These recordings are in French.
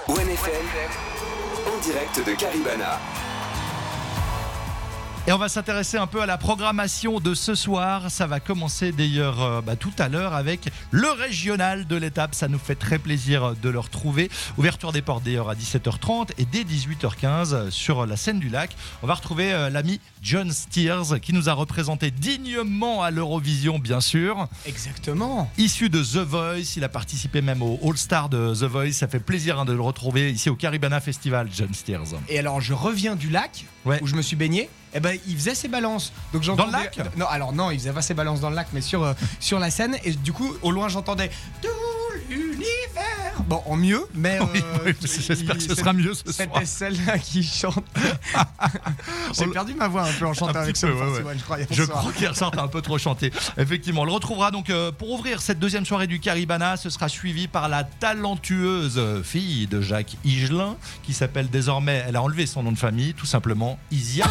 OneFM, en direct de Caribana. Et on va s'intéresser un peu à la programmation de ce soir. Ça va commencer d'ailleurs tout à l'heure avec le régional de l'étape. Ça nous fait très plaisir de le retrouver. Ouverture des portes d'ailleurs à 17h30 et dès 18h15 sur la scène du lac. On va retrouver l'ami John Steers qui nous a représenté dignement à l'Eurovision, bien sûr. Exactement. Issu de The Voice, il a participé même au All-Star de The Voice. Ça fait plaisir de le retrouver ici au Caribana Festival, John Steers. Et alors je reviens du lac où je me suis baigné. Eh ben, il faisait ses balances. Donc dans le lac ? Non, alors non, il faisait pas ses balances dans le lac, mais sur la scène. Et du coup, au loin, j'entendais tout l'univers. Bon, en mieux, mais j'espère que ce sera mieux ce soir. C'était celle-là qui chante. J'ai perdu ma voix un peu en chantant avec ce festival, je crois. Je crois qu'il ressort un peu trop chanté. Effectivement, on le retrouvera donc pour ouvrir cette deuxième soirée du Caribana. Ce sera suivi par la talentueuse fille de Jacques Higelin qui s'appelle désormais, elle a enlevé son nom de famille, tout simplement Isia.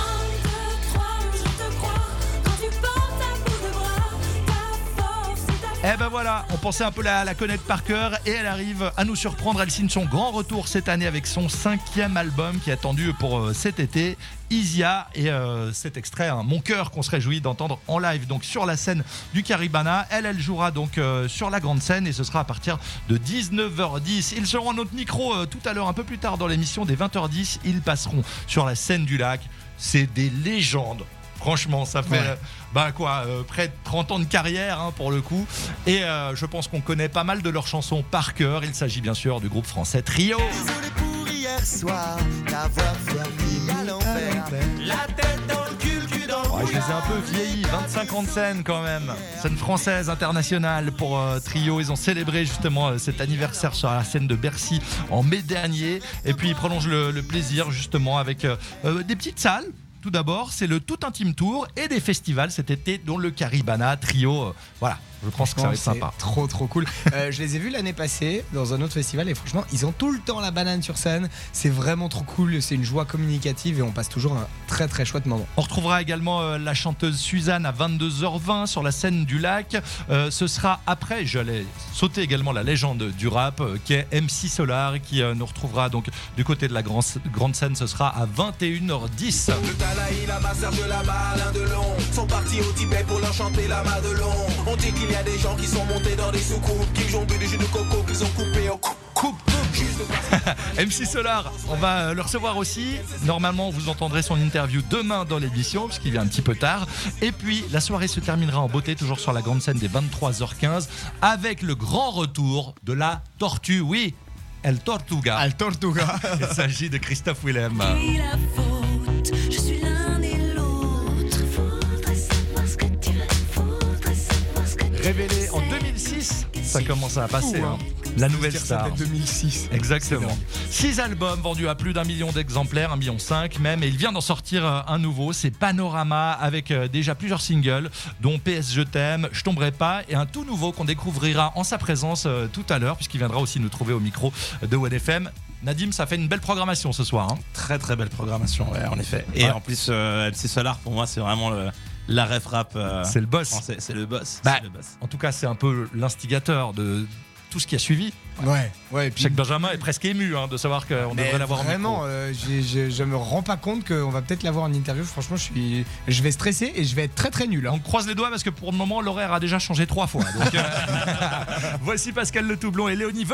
Eh ben voilà, on pensait un peu la connaître par cœur et elle arrive à nous surprendre. Elle signe son grand retour cette année avec son 5e album qui est attendu pour cet été, Isia. Et cet extrait, Mon cœur, qu'on se réjouit d'entendre en live donc sur la scène du Caribana. Elle jouera donc sur la grande scène et ce sera à partir de 19h10. Ils seront à notre micro tout à l'heure, un peu plus tard dans l'émission, dès 20h10. Ils passeront sur la scène du lac. C'est des légendes. Franchement, ça fait près de 30 ans de carrière pour le coup. Et je pense qu'on connaît pas mal de leurs chansons par cœur. Il s'agit bien sûr du groupe français Trio. Désolé pour hier soir, d'avoir fermé à l'envers. La tête dans le cul dans le Je les ai un peu vieillis, 25 ans de scène quand même. Scène française internationale pour Trio. Ils ont célébré justement cet anniversaire sur la scène de Bercy en mai dernier. Et puis ils prolongent le plaisir justement avec des petites salles. Tout d'abord, c'est le Tout Intime Tour et des festivals cet été, dont le Caribana Trio. Voilà, je pense que ça va être sympa. Trop cool. Je les ai vus l'année passée dans un autre festival et franchement, ils ont tout le temps la banane sur scène. C'est vraiment trop cool. C'est une joie communicative et on passe toujours un très chouette moment. On retrouvera également la chanteuse Suzanne à 22h20 sur la scène du lac. Ce sera après, j'allais sauter également la légende du rap qui est MC Solar qui nous retrouvera donc du côté de la grande scène. Ce sera à 21h10. Le Talaï, la masseur de la Malin de Long sont partis au Tibet pour leur chanter la Madelon. On dit qu'il y a des gens qui sont montés dans des soucoupes, qui ont bu des jus de coco, qu'ils ont coupé en coupe. MC Solar, on va le recevoir aussi. Normalement, vous entendrez son interview demain dans l'émission, puisqu'il vient un petit peu tard. Et puis, la soirée se terminera en beauté, toujours sur la grande scène des 23h15, avec le grand retour de la Tortue. Oui, El Tortuga. El Tortuga. Il s'agit de Christophe Willem. Je suis l'un et l'autre. Faudrait savoir ce que tu veux. Révélé en 2006, ça commence à passer. La nouvelle star. C'était 2006. Exactement. 6 albums vendus à plus d'1 million d'exemplaires, 1,5 million même. Et il vient d'en sortir un nouveau, c'est Panorama, avec déjà plusieurs singles, dont PS Je t'aime, Je tomberai pas, et un tout nouveau qu'on découvrira en sa présence tout à l'heure, puisqu'il viendra aussi nous trouver au micro de OneFM. Nadim, ça fait une belle programmation ce soir. Très belle programmation, en effet. Et en plus, MC Solar, pour moi, c'est vraiment la ref rap. C'est le boss. Français. C'est le boss. En tout cas, c'est un peu l'instigateur de tout ce qui a suivi. Ouais. Jacques Benjamin est presque ému de savoir qu'on devrait l'avoir en micro. Vraiment, je me rends pas compte qu'on va peut-être l'avoir en interview. Franchement, je vais stresser et je vais être très nul. On croise les doigts parce que pour le moment, l'horaire a déjà changé 3 fois. Donc, voici Pascal Le Toublon et Léonie.